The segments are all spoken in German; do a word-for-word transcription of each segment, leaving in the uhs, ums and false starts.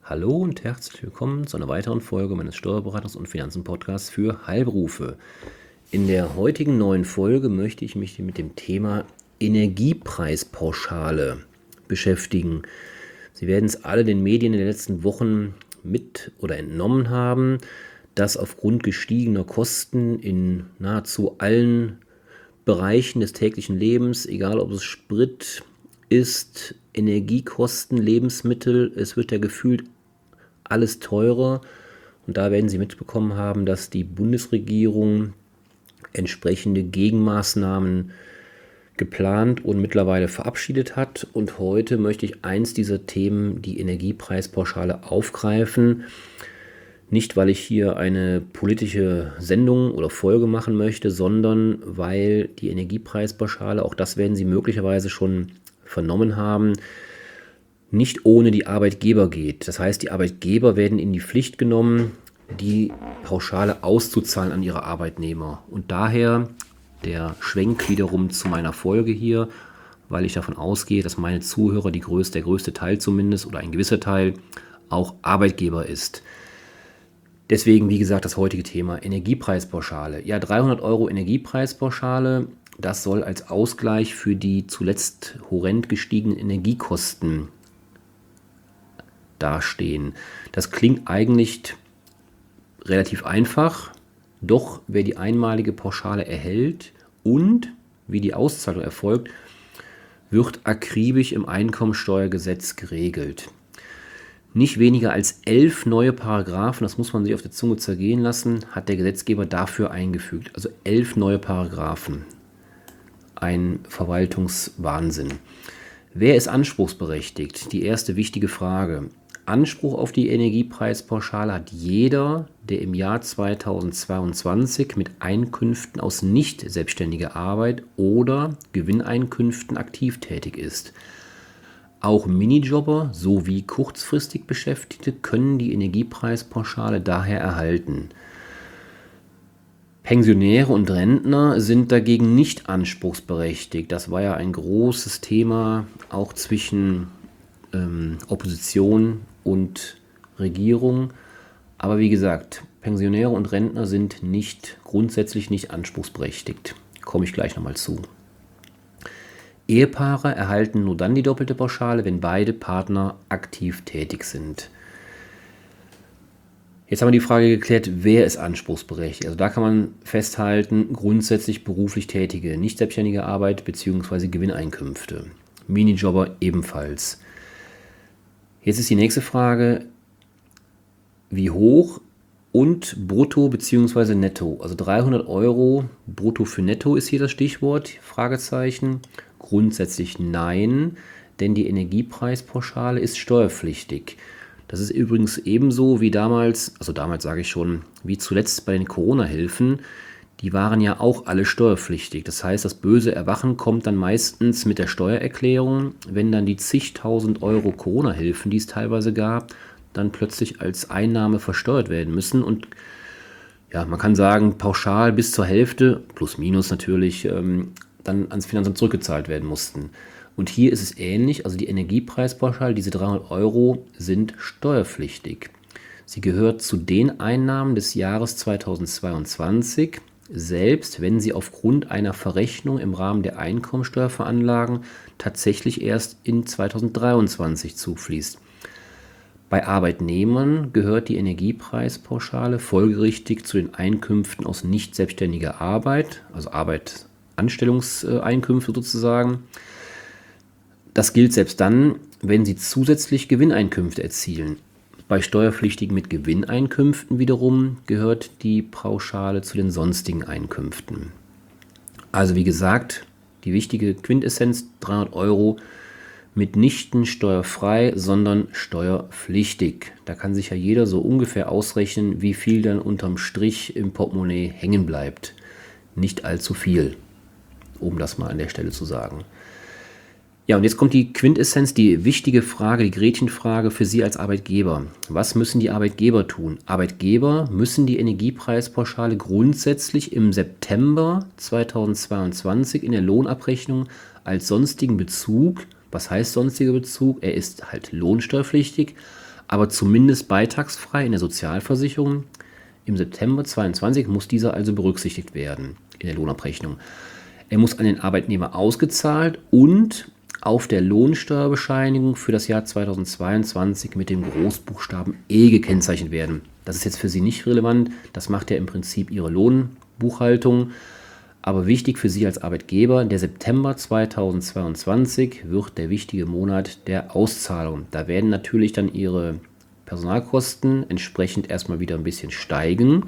Hallo und herzlich willkommen zu einer weiteren Folge meines Steuerberatungs- und Finanzen-Podcasts für Heilberufe. In der heutigen neuen Folge möchte ich mich mit dem Thema Energiepreispauschale beschäftigen. Sie werden es alle den Medien in den letzten Wochen mit oder entnommen haben, dass aufgrund gestiegener Kosten in nahezu allen Bereichen des täglichen Lebens, egal ob es Sprit ist, Energiekosten, Lebensmittel, es wird ja gefühlt alles teurer. Und da werden Sie mitbekommen haben, dass die Bundesregierung entsprechende Gegenmaßnahmen geplant und mittlerweile verabschiedet hat. Und heute möchte ich eins dieser Themen, die Energiepreispauschale, aufgreifen. Nicht, weil ich hier eine politische Sendung oder Folge machen möchte, sondern weil die Energiepreispauschale, auch das werden Sie möglicherweise schon vernommen haben, nicht ohne die Arbeitgeber geht. Das heißt, die Arbeitgeber werden in die Pflicht genommen, die Pauschale auszuzahlen an ihre Arbeitnehmer. Und daher der Schwenk wiederum zu meiner Folge hier, weil ich davon ausgehe, dass meine Zuhörer, die größte, der größte Teil zumindest oder ein gewisser Teil, auch Arbeitgeber ist. Deswegen, wie gesagt, das heutige Thema Energiepreispauschale. Ja, dreihundert Euro Energiepreispauschale, das soll als Ausgleich für die zuletzt horrend gestiegenen Energiekosten dastehen. Das klingt eigentlich relativ einfach, doch wer die einmalige Pauschale erhält und wie die Auszahlung erfolgt, wird akribisch im Einkommensteuergesetz geregelt. Nicht weniger als elf neue Paragraphen, das muss man sich auf der Zunge zergehen lassen, hat der Gesetzgeber dafür eingefügt. Also elf neue Paragraphen. Ein Verwaltungswahnsinn. Wer ist anspruchsberechtigt? Die erste wichtige Frage. Anspruch auf die Energiepreispauschale hat jeder, der im Jahr zweitausendzweiundzwanzig mit Einkünften aus nicht selbstständiger Arbeit oder Gewinneinkünften aktiv tätig ist. Auch Minijobber sowie kurzfristig Beschäftigte können die Energiepreispauschale daher erhalten. Pensionäre und Rentner sind dagegen nicht anspruchsberechtigt. Das war ja ein großes Thema, auch zwischen ähm, Opposition und Regierung. Aber wie gesagt, Pensionäre und Rentner sind nicht grundsätzlich nicht anspruchsberechtigt. Komme ich gleich nochmal zu. Ehepaare erhalten nur dann die doppelte Pauschale, wenn beide Partner aktiv tätig sind. Jetzt haben wir die Frage geklärt, wer ist anspruchsberechtigt. Also da kann man festhalten, grundsätzlich beruflich Tätige, nicht selbstständige Arbeit bzw. Gewinneinkünfte. Minijobber ebenfalls. Jetzt ist die nächste Frage, wie hoch und brutto bzw. netto. Also dreihundert Euro brutto für netto ist hier das Stichwort, Fragezeichen. Grundsätzlich nein, denn die Energiepreispauschale ist steuerpflichtig. Das ist übrigens ebenso wie damals, also damals sage ich schon, wie zuletzt bei den Corona-Hilfen. Die waren ja auch alle steuerpflichtig. Das heißt, das böse Erwachen kommt dann meistens mit der Steuererklärung, wenn dann die zigtausend Euro Corona-Hilfen, die es teilweise gab, dann plötzlich als Einnahme versteuert werden müssen. Und ja, man kann sagen, pauschal bis zur Hälfte, plus minus natürlich, ähm, dann ans Finanzamt zurückgezahlt werden mussten. Und hier ist es ähnlich, also die Energiepreispauschale, diese dreihundert Euro sind steuerpflichtig. Sie gehört zu den Einnahmen des Jahres zweitausendzweiundzwanzig, selbst wenn sie aufgrund einer Verrechnung im Rahmen der Einkommensteuerveranlagung tatsächlich erst in zweitausenddreiundzwanzig zufließt. Bei Arbeitnehmern gehört die Energiepreispauschale folgerichtig zu den Einkünften aus nicht selbstständiger Arbeit, also Arbeit, Anstellungseinkünfte sozusagen. Das gilt selbst dann, wenn sie zusätzlich Gewinneinkünfte erzielen. Bei Steuerpflichtigen mit Gewinneinkünften wiederum gehört die Pauschale zu den sonstigen Einkünften. Also wie gesagt, die wichtige Quintessenz, dreihundert Euro mitnichten steuerfrei, sondern steuerpflichtig. Da kann sich ja jeder so ungefähr ausrechnen, wie viel dann unterm Strich im Portemonnaie hängen bleibt. Nicht allzu viel, um das mal an der Stelle zu sagen. Ja, und jetzt kommt die Quintessenz, die wichtige Frage, die Gretchenfrage für Sie als Arbeitgeber. Was müssen die Arbeitgeber tun? Arbeitgeber müssen die Energiepreispauschale grundsätzlich im September zweitausendzweiundzwanzig in der Lohnabrechnung als sonstigen Bezug, was heißt sonstiger Bezug? Er ist halt lohnsteuerpflichtig, aber zumindest beitragsfrei in der Sozialversicherung. Im September zweitausendzweiundzwanzig muss dieser also berücksichtigt werden in der Lohnabrechnung. Er muss an den Arbeitnehmer ausgezahlt und auf der Lohnsteuerbescheinigung für das Jahr zweitausendzweiundzwanzig mit dem Großbuchstaben E gekennzeichnet werden. Das ist jetzt für Sie nicht relevant, das macht ja im Prinzip Ihre Lohnbuchhaltung. Aber wichtig für Sie als Arbeitgeber, der September zweitausendzweiundzwanzig wird der wichtige Monat der Auszahlung. Da werden natürlich dann Ihre Personalkosten entsprechend erstmal wieder ein bisschen steigen,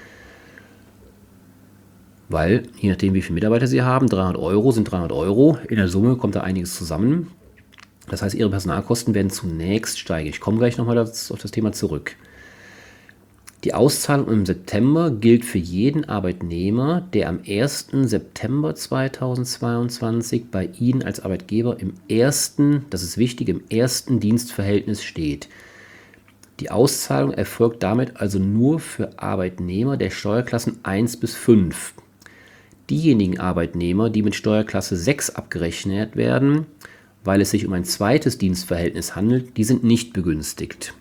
weil je nachdem, wie viele Mitarbeiter Sie haben, dreihundert Euro sind dreihundert Euro. In der Summe kommt da einiges zusammen. Das heißt, Ihre Personalkosten werden zunächst steigen. Ich komme gleich nochmal auf das Thema zurück. Die Auszahlung im September gilt für jeden Arbeitnehmer, der am ersten September zweitausendzweiundzwanzig bei Ihnen als Arbeitgeber im ersten, das ist wichtig, im ersten Dienstverhältnis steht. Die Auszahlung erfolgt damit also nur für Arbeitnehmer der Steuerklassen eins bis fünf. Diejenigen Arbeitnehmer, die mit Steuerklasse sechs abgerechnet werden, weil es sich um ein zweites Dienstverhältnis handelt, die sind nicht begünstigt.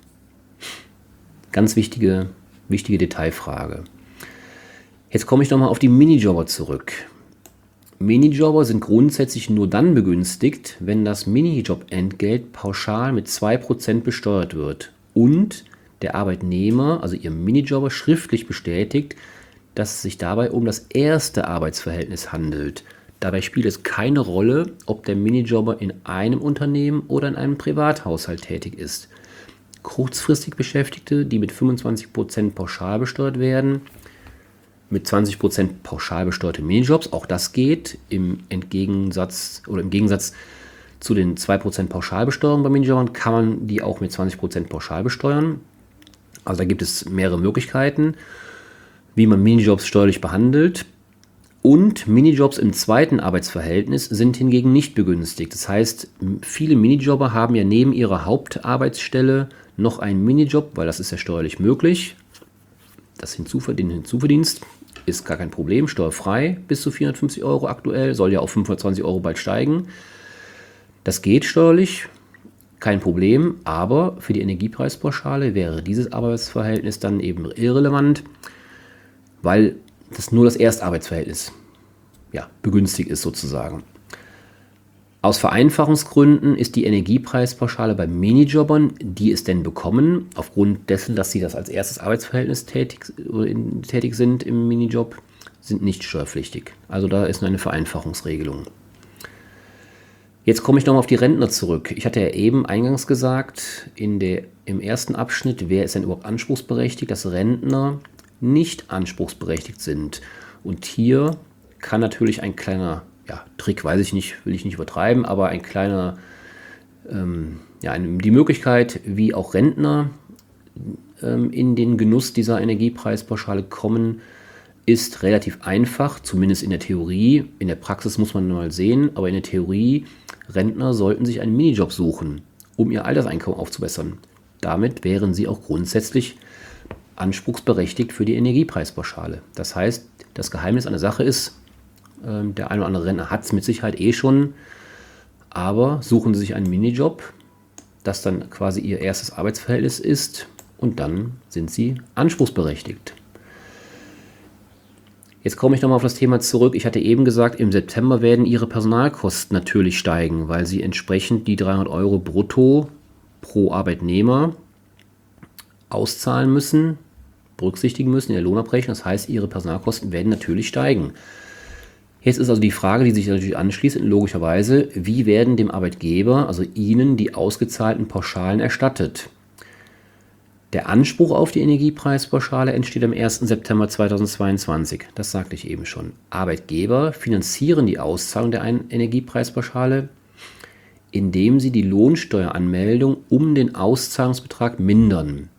Ganz wichtige, wichtige Detailfrage. Jetzt komme ich nochmal auf die Minijobber zurück. Minijobber sind grundsätzlich nur dann begünstigt, wenn das Minijobentgelt pauschal mit zwei Prozent besteuert wird und der Arbeitnehmer, also Ihr Minijobber, schriftlich bestätigt, dass es sich dabei um das erste Arbeitsverhältnis handelt. Dabei spielt es keine Rolle, ob der Minijobber in einem Unternehmen oder in einem Privathaushalt tätig ist. Kurzfristig Beschäftigte, die mit fünfundzwanzig Prozent pauschal besteuert werden, mit zwanzig Prozent pauschal besteuerte Minijobs, auch das geht, im Entgegensatz oder im Gegensatz zu den zwei Prozent Pauschalbesteuerung bei Minijobbern kann man die auch mit zwanzig Prozent pauschal besteuern. Also da gibt es mehrere Möglichkeiten, wie man Minijobs steuerlich behandelt. Und Minijobs im zweiten Arbeitsverhältnis sind hingegen nicht begünstigt. Das heißt, viele Minijobber haben ja neben ihrer Hauptarbeitsstelle noch einen Minijob, weil das ist ja steuerlich möglich. Das Hinzuverdienst, den Hinzuverdienst ist gar kein Problem, steuerfrei bis zu vierhundertfünfzig Euro aktuell, soll ja auf fünfhundertzwanzig Euro bald steigen. Das geht steuerlich, kein Problem, aber für die Energiepreispauschale wäre dieses Arbeitsverhältnis dann eben irrelevant, weil das nur das Erstarbeitsverhältnis ja, begünstigt ist sozusagen. Aus Vereinfachungsgründen ist die Energiepreispauschale bei Minijobbern, die es denn bekommen, aufgrund dessen, dass sie das als erstes Arbeitsverhältnis tätig, tätig sind im Minijob, sind nicht steuerpflichtig. Also da ist eine Vereinfachungsregelung. Jetzt komme ich nochmal auf die Rentner zurück. Ich hatte ja eben eingangs gesagt, in der, im ersten Abschnitt, wer ist denn überhaupt anspruchsberechtigt, dass Rentner nicht anspruchsberechtigt sind. Und hier kann natürlich ein kleiner ja, Trick, weiß ich nicht, will ich nicht übertreiben, aber ein kleiner, ähm, ja, eine, die Möglichkeit, wie auch Rentner ähm, in den Genuss dieser Energiepreispauschale kommen, ist relativ einfach, zumindest in der Theorie. In der Praxis muss man mal sehen, aber in der Theorie, Rentner sollten sich einen Minijob suchen, um ihr Alterseinkommen aufzubessern. Damit wären sie auch grundsätzlich anspruchsberechtigt für die Energiepreispauschale. Das heißt, das Geheimnis an der Sache ist, äh, der eine oder andere Rentner hat es mit Sicherheit eh schon, aber suchen Sie sich einen Minijob, das dann quasi Ihr erstes Arbeitsverhältnis ist und dann sind Sie anspruchsberechtigt. Jetzt komme ich nochmal auf das Thema zurück. Ich hatte eben gesagt, im September werden Ihre Personalkosten natürlich steigen, weil Sie entsprechend die dreihundert Euro brutto pro Arbeitnehmer auszahlen müssen, berücksichtigen müssen in der Lohnabrechnung. Das heißt, Ihre Personalkosten werden natürlich steigen. Jetzt ist also die Frage, die sich natürlich anschließt, logischerweise, wie werden dem Arbeitgeber, also Ihnen, die ausgezahlten Pauschalen erstattet? Der Anspruch auf die Energiepreispauschale entsteht am ersten September zweitausendzweiundzwanzig. Das sagte ich eben schon. Arbeitgeber finanzieren die Auszahlung der Energiepreispauschale, indem sie die Lohnsteueranmeldung um den Auszahlungsbetrag mindern.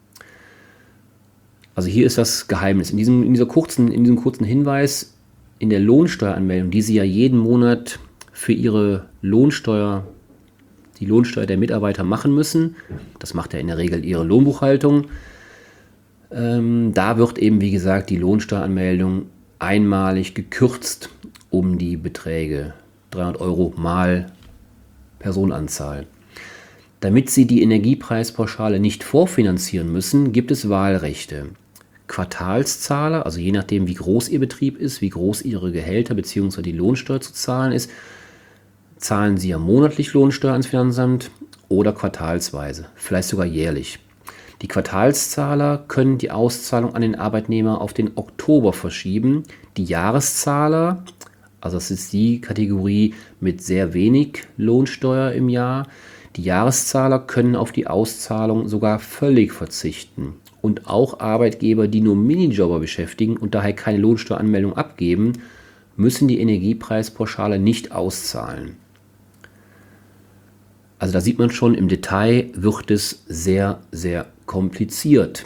Also hier ist das Geheimnis. In diesem, in dieser kurzen, in diesem kurzen Hinweis, in der Lohnsteueranmeldung, die Sie ja jeden Monat für Ihre Lohnsteuer, die Lohnsteuer der Mitarbeiter machen müssen, das macht ja in der Regel Ihre Lohnbuchhaltung, ähm, da wird eben, wie gesagt, die Lohnsteueranmeldung einmalig gekürzt um die Beträge dreihundert Euro mal Personenanzahl. Damit Sie die Energiepreispauschale nicht vorfinanzieren müssen, gibt es Wahlrechte. Quartalszahler, also je nachdem, wie groß Ihr Betrieb ist, wie groß Ihre Gehälter bzw. die Lohnsteuer zu zahlen ist, zahlen Sie ja monatlich Lohnsteuer ans Finanzamt oder quartalsweise, vielleicht sogar jährlich. Die Quartalszahler können die Auszahlung an den Arbeitnehmer auf den Oktober verschieben. Die Jahreszahler, also das ist die Kategorie mit sehr wenig Lohnsteuer im Jahr, die Jahreszahler können auf die Auszahlung sogar völlig verzichten. Und auch Arbeitgeber, die nur Minijobber beschäftigen und daher keine Lohnsteueranmeldung abgeben, müssen die Energiepreispauschale nicht auszahlen. Also da sieht man schon, im Detail wird es sehr, sehr kompliziert.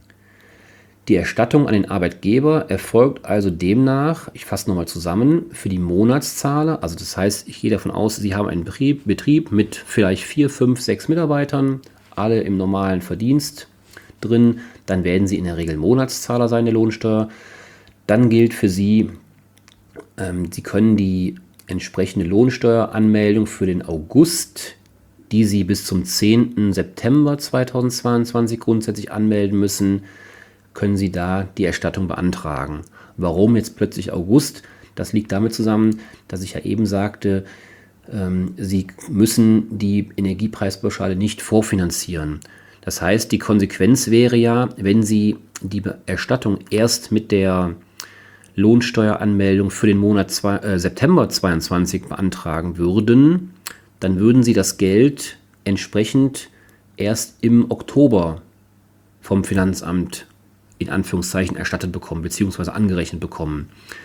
Die Erstattung an den Arbeitgeber erfolgt also demnach, ich fasse nochmal zusammen, für die Monatszahler, also das heißt, ich gehe davon aus, Sie haben einen Betrieb, Betrieb mit vielleicht vier, fünf, sechs Mitarbeitern, alle im normalen Verdienst drin, dann werden Sie in der Regel Monatszahler sein der Lohnsteuer. Dann gilt für Sie, ähm, Sie können die entsprechende Lohnsteueranmeldung für den August, die Sie bis zum zehnten September zweitausendzweiundzwanzig grundsätzlich anmelden müssen, können Sie da die Erstattung beantragen. Warum jetzt plötzlich August? Das liegt damit zusammen, dass ich ja eben sagte, ähm, Sie müssen die Energiepreispauschale nicht vorfinanzieren. Das heißt, die Konsequenz wäre ja, wenn Sie die Erstattung erst mit der Lohnsteueranmeldung für den Monat zwei, äh, September zweitausendzweiundzwanzig beantragen würden, dann würden Sie das Geld entsprechend erst im Oktober vom Finanzamt in Anführungszeichen erstattet bekommen, beziehungsweise angerechnet bekommen.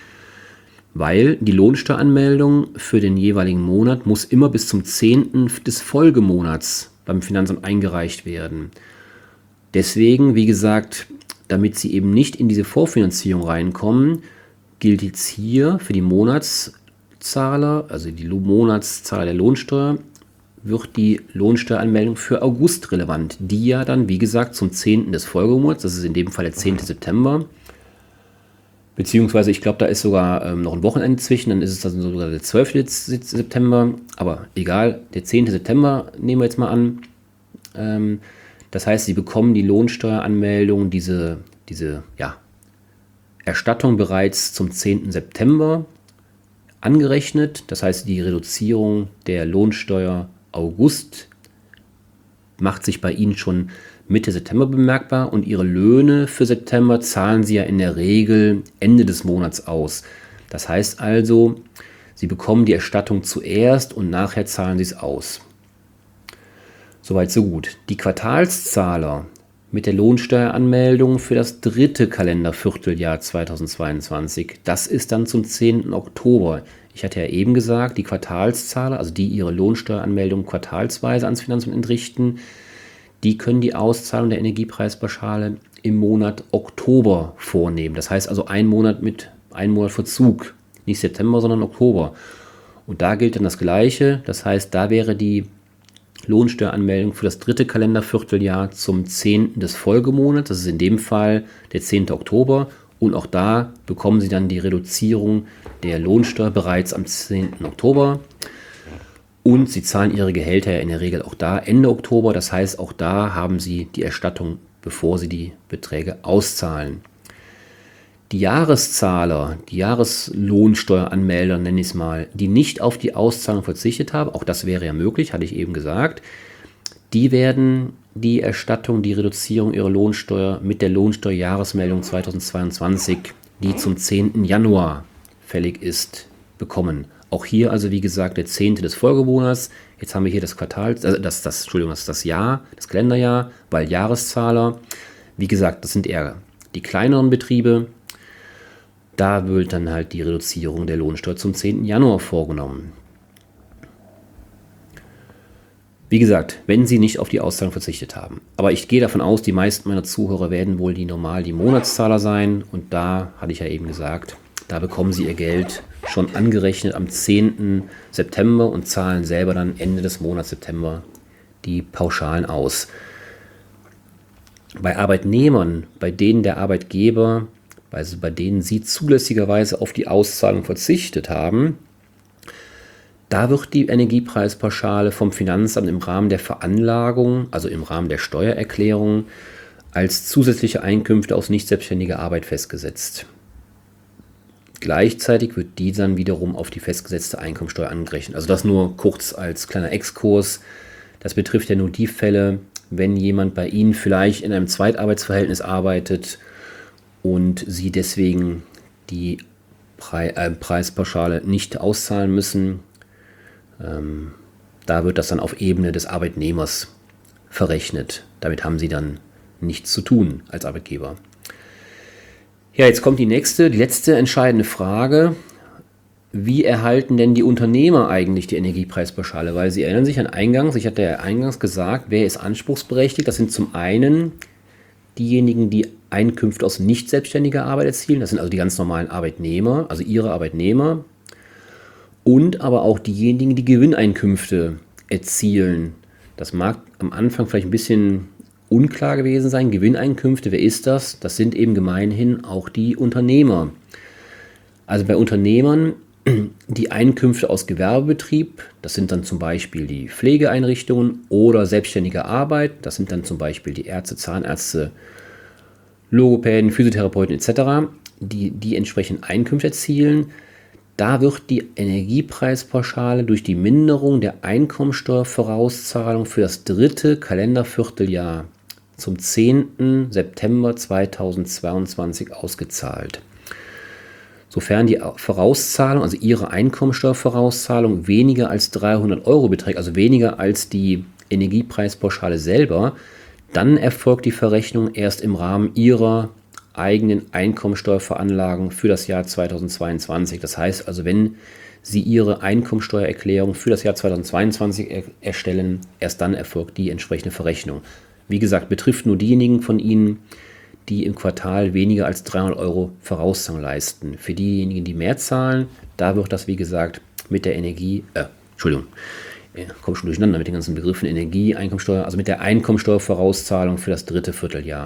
Weil die Lohnsteueranmeldung für den jeweiligen Monat muss immer bis zum zehnten des Folgemonats beim Finanzamt eingereicht werden. Deswegen, wie gesagt, damit Sie eben nicht in diese Vorfinanzierung reinkommen, gilt jetzt hier für die Monatszahler, also die Monatszahler der Lohnsteuer, wird die Lohnsteueranmeldung für August relevant, die ja dann, wie gesagt, zum zehnten des Folgemonats, das ist in dem Fall der zehnte September, beziehungsweise ich glaube, da ist sogar ähm, noch ein Wochenende zwischen, dann ist es dann sogar der zwölfte September, aber egal, der zehnte September nehmen wir jetzt mal an. Ähm, das heißt, Sie bekommen die Lohnsteueranmeldung, diese, diese ja, Erstattung bereits zum zehnten September angerechnet, das heißt, die Reduzierung der Lohnsteuer August macht sich bei Ihnen schon Mitte September bemerkbar und Ihre Löhne für September zahlen Sie ja in der Regel Ende des Monats aus. Das heißt also, Sie bekommen die Erstattung zuerst und nachher zahlen Sie es aus. Soweit so gut. Die Quartalszahler mit der Lohnsteueranmeldung für das dritte Kalendervierteljahr zweitausendzweiundzwanzig, das ist dann zum zehnten Oktober. Ich hatte ja eben gesagt, die Quartalszahler, also die ihre Lohnsteueranmeldung quartalsweise ans Finanzamt entrichten, die können die Auszahlung der Energiepreispauschale im Monat Oktober vornehmen. Das heißt also ein Monat mit einem Monat Verzug, nicht September, sondern Oktober. Und da gilt dann das Gleiche. Das heißt, da wäre die Lohnsteueranmeldung für das dritte Kalendervierteljahr zum zehnten des Folgemonats. Das ist in dem Fall der zehnte Oktober. Und auch da bekommen Sie dann die Reduzierung der Lohnsteuer bereits am zehnten Oktober. Und Sie zahlen Ihre Gehälter ja in der Regel auch da Ende Oktober. Das heißt, auch da haben Sie die Erstattung, bevor Sie die Beträge auszahlen. Die Jahreszahler, die Jahreslohnsteueranmelder, nenne ich es mal, die nicht auf die Auszahlung verzichtet haben, auch das wäre ja möglich, hatte ich eben gesagt, die werden die Erstattung, die Reduzierung ihrer Lohnsteuer mit der Lohnsteuerjahresmeldung zweitausendzweiundzwanzig, die zum zehnten Januar fällig ist, bekommen. Auch hier also, wie gesagt, der zehnte des Folgemonats. Jetzt haben wir hier das Quartal, also das, das, Entschuldigung, das, das Jahr, das Kalenderjahr, weil Jahreszahler, wie gesagt, das sind eher die kleineren Betriebe. Da wird dann halt die Reduzierung der Lohnsteuer zum zehnten Januar vorgenommen. Wie gesagt, wenn Sie nicht auf die Auszahlung verzichtet haben. Aber ich gehe davon aus, die meisten meiner Zuhörer werden wohl die normal die Monatszahler sein. Und da hatte ich ja eben gesagt, da bekommen Sie Ihr Geld schon angerechnet am zehnten September und zahlen selber dann Ende des Monats September die Pauschalen aus. Bei Arbeitnehmern, bei denen der Arbeitgeber, also bei denen Sie zulässigerweise auf die Auszahlung verzichtet haben, Da wird die Energiepreispauschale vom Finanzamt im Rahmen der Veranlagung, also im Rahmen der Steuererklärung, als zusätzliche Einkünfte aus nicht selbstständiger Arbeit festgesetzt. Gleichzeitig wird die dann wiederum auf die festgesetzte Einkommensteuer angerechnet. Also das nur kurz als kleiner Exkurs. Das betrifft ja nur die Fälle, wenn jemand bei Ihnen vielleicht in einem Zweitarbeitsverhältnis arbeitet und Sie deswegen die Pre- äh, Preispauschale nicht auszahlen müssen. Ähm, da wird das dann auf Ebene des Arbeitnehmers verrechnet. Damit haben Sie dann nichts zu tun als Arbeitgeber. Ja, jetzt kommt die nächste, die letzte entscheidende Frage. Wie erhalten denn die Unternehmer eigentlich die Energiepreispauschale? Weil Sie erinnern sich an eingangs, ich hatte ja eingangs gesagt, wer ist anspruchsberechtigt? Das sind zum einen diejenigen, die Einkünfte aus nicht selbstständiger Arbeit erzielen. Das sind also die ganz normalen Arbeitnehmer, also Ihre Arbeitnehmer. Und aber auch diejenigen, die Gewinneinkünfte erzielen. Das mag am Anfang vielleicht ein bisschen unklar gewesen sein. Gewinneinkünfte, wer ist das? Das sind eben gemeinhin auch die Unternehmer. Also bei Unternehmern die Einkünfte aus Gewerbebetrieb, das sind dann zum Beispiel die Pflegeeinrichtungen oder selbstständige Arbeit, das sind dann zum Beispiel die Ärzte, Zahnärzte, Logopäden, Physiotherapeuten et cetera, die, die entsprechend Einkünfte erzielen. Da wird die Energiepreispauschale durch die Minderung der Einkommensteuervorauszahlung für das dritte Kalendervierteljahr zum zehnten September zweitausendzweiundzwanzig ausgezahlt. Sofern die Vorauszahlung, also Ihre Einkommensteuervorauszahlung, weniger als dreihundert Euro beträgt, also weniger als die Energiepreispauschale selber, dann erfolgt die Verrechnung erst im Rahmen Ihrer eigenen Einkommensteuerveranlagung für das Jahr zweitausendzweiundzwanzig. Das heißt also, wenn Sie Ihre Einkommensteuererklärung für das Jahr zweitausendzweiundzwanzig er- erstellen, erst dann erfolgt die entsprechende Verrechnung. Wie gesagt, betrifft nur diejenigen von Ihnen, die im Quartal weniger als dreihundert Euro Vorauszahlung leisten. Für diejenigen, die mehr zahlen, da wird das, wie gesagt, mit der Energie, äh, Entschuldigung, ich komme schon durcheinander mit den ganzen Begriffen Energie, Einkommensteuer, also mit der Einkommensteuervorauszahlung für das dritte Vierteljahr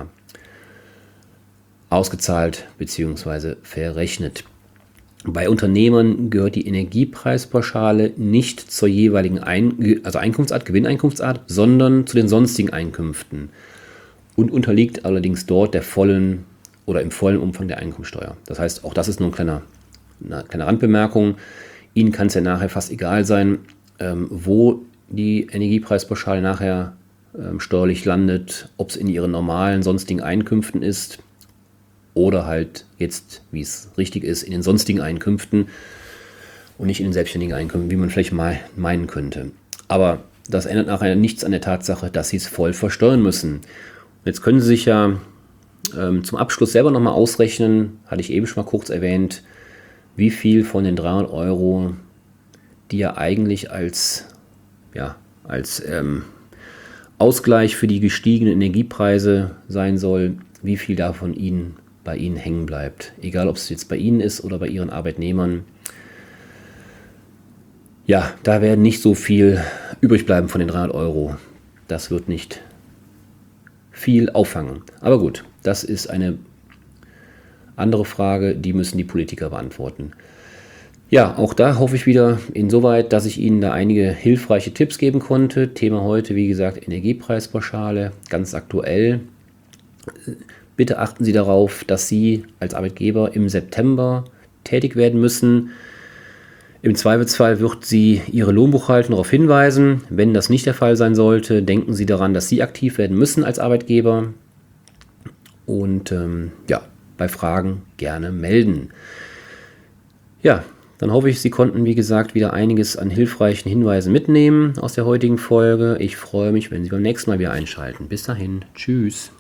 ausgezahlt bzw. verrechnet. Bei Unternehmern gehört die Energiepreispauschale nicht zur jeweiligen Ein- also Einkunftsart, Gewinneinkunftsart, sondern zu den sonstigen Einkünften und unterliegt allerdings dort der vollen oder im vollen Umfang der Einkommensteuer. Das heißt, auch das ist nur ein kleiner, eine kleine Randbemerkung. Ihnen kann es ja nachher fast egal sein, ähm, wo die Energiepreispauschale nachher ähm, steuerlich landet, ob es in Ihren normalen sonstigen Einkünften ist oder halt jetzt, wie es richtig ist, in den sonstigen Einkünften und nicht in den selbstständigen Einkünften, wie man vielleicht mal meinen könnte. Aber das ändert nachher nichts an der Tatsache, dass Sie es voll versteuern müssen. Jetzt können Sie sich ja ähm, zum Abschluss selber nochmal ausrechnen, hatte ich eben schon mal kurz erwähnt, wie viel von den dreihundert Euro, die ja eigentlich als, ja, als ähm, Ausgleich für die gestiegenen Energiepreise sein soll, wie viel davon Ihnen bei Ihnen hängen bleibt. Egal, ob es jetzt bei Ihnen ist oder bei Ihren Arbeitnehmern. Ja, da werden nicht so viel übrig bleiben von den dreihundert Euro. Das wird nicht viel auffangen. Aber gut, das ist eine andere Frage, die müssen die Politiker beantworten. Ja, auch da hoffe ich wieder insoweit, dass ich Ihnen da einige hilfreiche Tipps geben konnte. Thema heute, wie gesagt, Energiepreispauschale, ganz aktuell. Bitte achten Sie darauf, dass Sie als Arbeitgeber im September tätig werden müssen. Im Zweifelsfall wird Sie Ihre Lohnbuchhaltung darauf hinweisen. Wenn das nicht der Fall sein sollte, denken Sie daran, dass Sie aktiv werden müssen als Arbeitgeber. Und ähm, ja, bei Fragen gerne melden. Ja, dann hoffe ich, Sie konnten, wie gesagt, wieder einiges an hilfreichen Hinweisen mitnehmen aus der heutigen Folge. Ich freue mich, wenn Sie beim nächsten Mal wieder einschalten. Bis dahin, tschüss.